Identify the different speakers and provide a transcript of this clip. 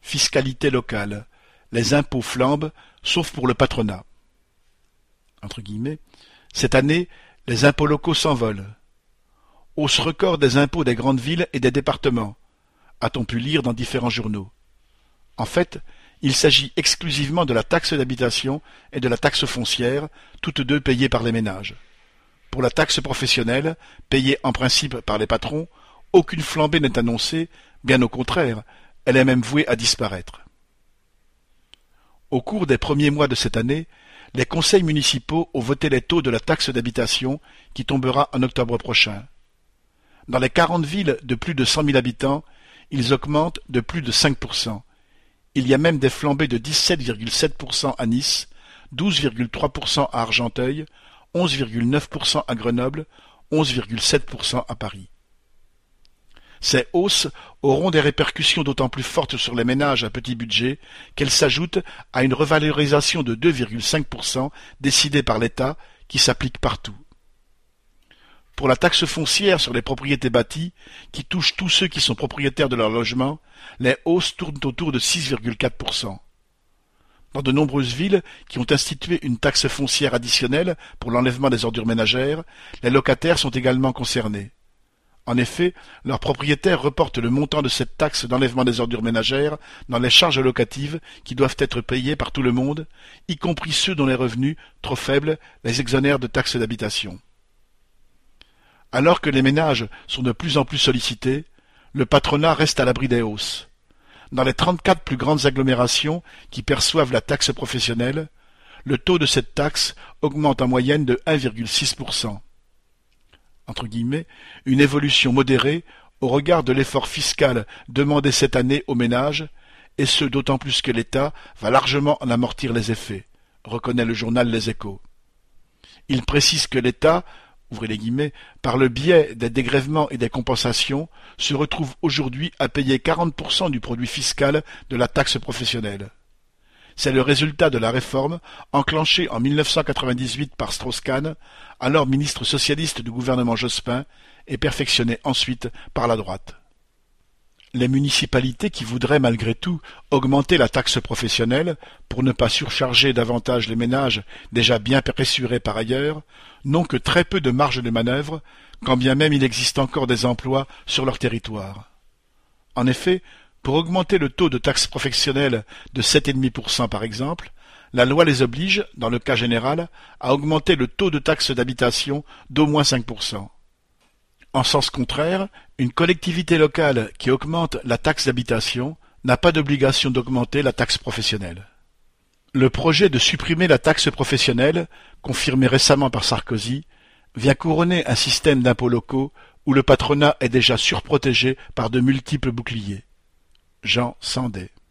Speaker 1: fiscalité locale. Les impôts flambent, sauf pour le patronat. Entre guillemets. Cette année, les impôts locaux s'envolent. Hausse record des impôts des grandes villes et des départements, a-t-on pu lire dans différents journaux. En fait, il s'agit exclusivement de la taxe d'habitation et de la taxe foncière, toutes deux payées par les ménages. Pour la taxe professionnelle, payée en principe par les patrons, aucune flambée n'est annoncée, bien au contraire, elle est même vouée à disparaître. Au cours des premiers mois de cette année, les conseils municipaux ont voté les taux de la taxe d'habitation qui tombera en octobre prochain. Dans les 40 villes de plus de 100 000 habitants, ils augmentent de plus de 5%. Il y a même des flambées de 17,7% à Nice, 12,3% à Argenteuil, 11,9% à Grenoble, 11,7% à Paris. Ces hausses auront des répercussions d'autant plus fortes sur les ménages à petit budget qu'elles s'ajoutent à une revalorisation de 2,5% décidée par l'État qui s'applique partout. Pour la taxe foncière sur les propriétés bâties, qui touche tous ceux qui sont propriétaires de leur logement, les hausses tournent autour de 6,4%. Dans de nombreuses villes qui ont institué une taxe foncière additionnelle pour l'enlèvement des ordures ménagères, les locataires sont également concernés. En effet, leurs propriétaires reportent le montant de cette taxe d'enlèvement des ordures ménagères dans les charges locatives qui doivent être payées par tout le monde, y compris ceux dont les revenus, trop faibles, les exonèrent de taxes d'habitation. Alors que les ménages sont de plus en plus sollicités, le patronat reste à l'abri des hausses. Dans les 34 plus grandes agglomérations qui perçoivent la taxe professionnelle, le taux de cette taxe augmente en moyenne de 1,6%. Entre guillemets, une évolution modérée au regard de l'effort fiscal demandé cette année aux ménages, et ce d'autant plus que l'État va largement en amortir les effets, reconnaît le journal Les Échos. Il précise que l'État, ouvrez les guillemets, par le biais des dégrèvements et des compensations, se retrouve aujourd'hui à payer 40% du produit fiscal de la taxe professionnelle. C'est le résultat de la réforme enclenchée en 1998 par Strauss-Kahn, alors ministre socialiste du gouvernement Jospin, et perfectionnée ensuite par la droite. Les municipalités qui voudraient malgré tout augmenter la taxe professionnelle pour ne pas surcharger davantage les ménages déjà bien pressurés par ailleurs n'ont que très peu de marge de manœuvre, quand bien même il existe encore des emplois sur leur territoire. En effet, pour augmenter le taux de taxe professionnelle de 7,5% par exemple, la loi les oblige, dans le cas général, à augmenter le taux de taxe d'habitation d'au moins 5%. En sens contraire, une collectivité locale qui augmente la taxe d'habitation n'a pas d'obligation d'augmenter la taxe professionnelle. Le projet de supprimer la taxe professionnelle, confirmé récemment par Sarkozy, vient couronner un système d'impôts locaux où le patronat est déjà surprotégé par de multiples boucliers. Jean Sandé.